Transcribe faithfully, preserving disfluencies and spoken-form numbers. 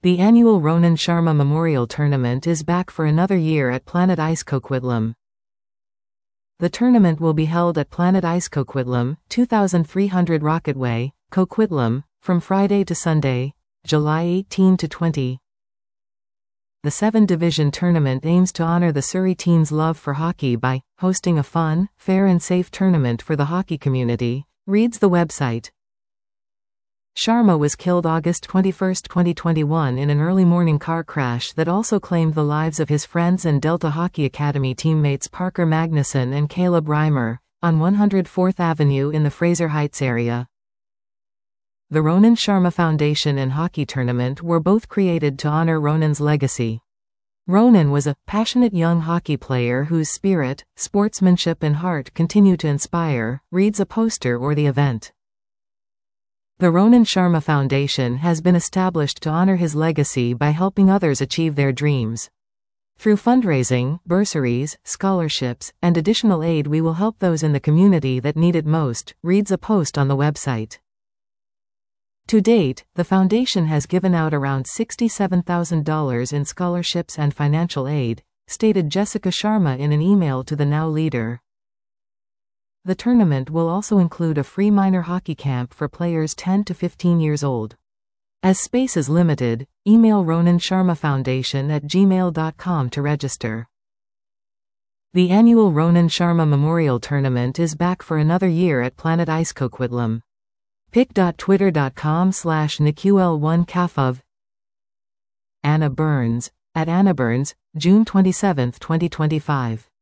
The annual Ronan Sharma Memorial Tournament is back for another year at Planet Ice Coquitlam. The tournament will be held at Planet Ice Coquitlam, two thousand three hundred Rocket Way, Coquitlam, from Friday to Sunday, July eighteenth to twentieth. The seven-division tournament aims to honor the Surrey teens' love for hockey by hosting a fun, fair and safe tournament for the hockey community, reads the website. Sharma was killed August twenty-first, twenty twenty-one in an early morning car crash that also claimed the lives of his friends and Delta Hockey Academy teammates Parker Magnuson and Caleb Reimer, on one hundred fourth Avenue in the Fraser Heights area. The Ronan Sharma Foundation and Hockey Tournament were both created to honor Ronan's legacy. Ronan was a passionate young hockey player whose spirit, sportsmanship and heart continue to inspire, reads a poster or the event. The Ronan Sharma Foundation has been established to honor his legacy by helping others achieve their dreams. Through fundraising, bursaries, scholarships, and additional aid, we will help those in the community that need it most, reads a post on the website. To date, the foundation has given out around sixty-seven thousand dollars in scholarships and financial aid, stated Jessica Sharma in an email to the Now Leader. The tournament will also include a free minor hockey camp for players ten to fifteen years old. As space is limited, email Ronan Sharma Foundation at gmail dot com to register. The annual Ronan Sharma Memorial Tournament is back for another year at Planet Ice Coquitlam. pic dot twitter dot com slash N Q L one C A F O V. Anna Burns, at Anna Burns, June twenty-seventh, twenty twenty-five.